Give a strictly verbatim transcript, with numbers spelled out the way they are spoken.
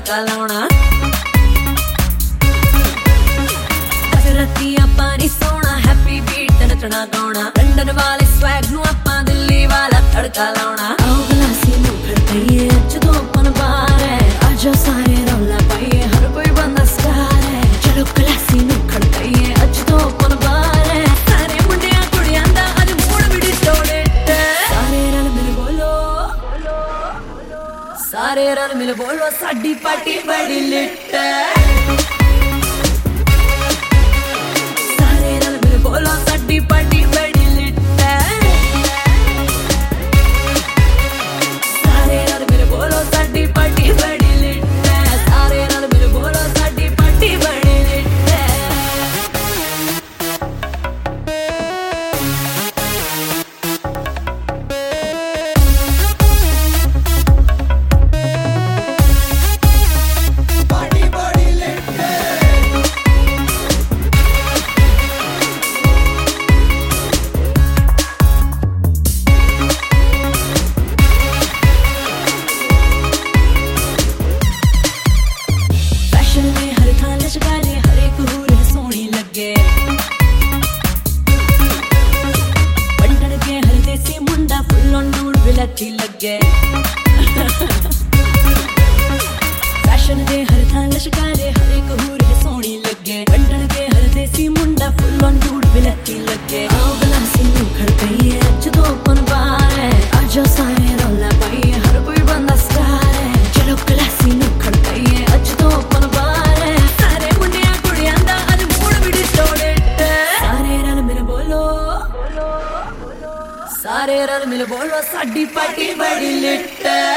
तड़का लाउणा। राती आपां नी सोना, हैप्पी बीट ते नचना गाउणा। लंडन वाले स्वैग नू आपां दिल्ली वाला तड़का लाउणा। आओ गलासी नू खड़काइए अज तो ओपन बार है, आजा सारे रौला पाइए हर कोई बंदा स्टार है। चलो गलासी नू खड़काइए अज तो ओपन बार है, सारे मुंडियां कुड़ियां दा अज मूड भी डिस्टोर्टेड है। सारे रल मिल बोलो, सारे रल मिल बोलो साडी पार्टी बड़ी लिट है। बोलो साडी पार्टी बड़ी लिट है। सारे रल मिल बोलो साडी पार्टी बड़ी लिट है। सारे रल मिल बोलो साडी पार्टी बड़ी लिट है। पार्टी बड़ी लिट है। अच्छी लगे फैशन दे हर थां लशकारे, हर एक हूर है सोहनी लगे। बंडन के हर देसी मुंडा फुल ऑन डूड भी अच्छी लगे। आओ गलासी नू खड़काइए अज तो ओपन बार है, आजा सारे रौला पाइए हर कोई बंदा स्टार है। चलो गलासी नू खड़काइए अज तो ओपन बार है, सारे मुंडियां कुड़ियां दा अज मूड भी डिस्टोर्टेड है। सारे रल मिल बोलो, सारे रल मिल बोलो साडी पार्टी बड़ी लिट है।